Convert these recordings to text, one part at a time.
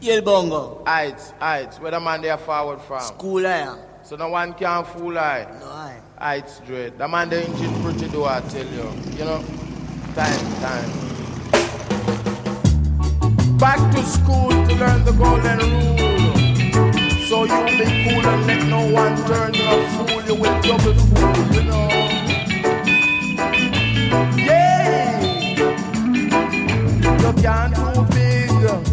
Yell bongo. Heights. Where the man they are forward from. School I. So no one can fool I. No I. Heights dread. The man they engine pretty do I tell you. You know? Time. Back to school to learn the golden rule. So you be cool and let no one turn you a fool. You will double fool, you know. Yeah! You can't do big.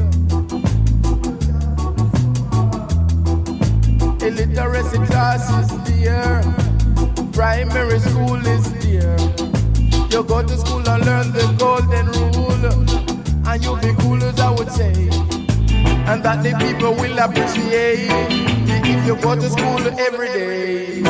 Illiteracy class is there. Primary school is there. You go to school and learn the golden rule. And you'll be cool as I would say. And that the people will appreciate if you go to school every day.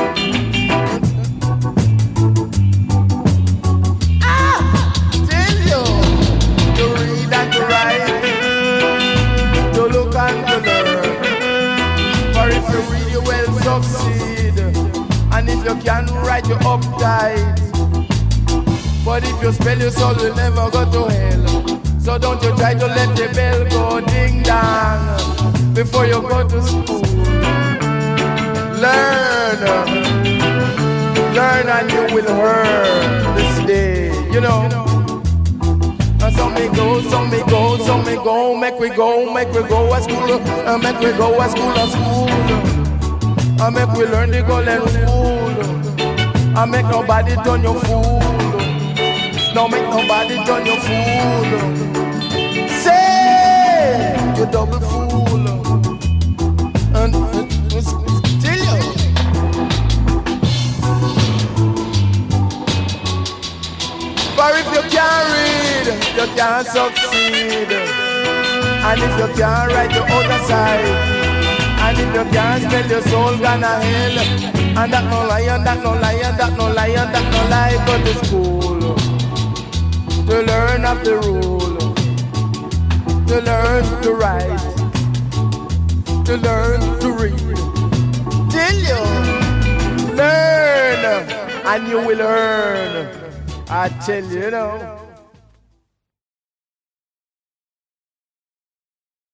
Tell you to read and to write, to look and to learn. For if you read you will succeed, and if you can write you uptight. But if you spell your soul you'll never go to hell. So don't you try to let the bell go ding dong before you go to school. Learn and you will learn this day, you know. And some may go, make we go a school, make we go a school, and make we learn the golden rule, and make nobody turn your fool. Don't make nobody turn your fool. Say you double fool. And still you. For if you can't read, you can't succeed. And if you can't write your other side, and if you can't spell your soul gonna hell. And that no lie, go to school. To learn of the rule, to learn to write, to learn to read. Till you learn, and you will earn. I tell you, you know.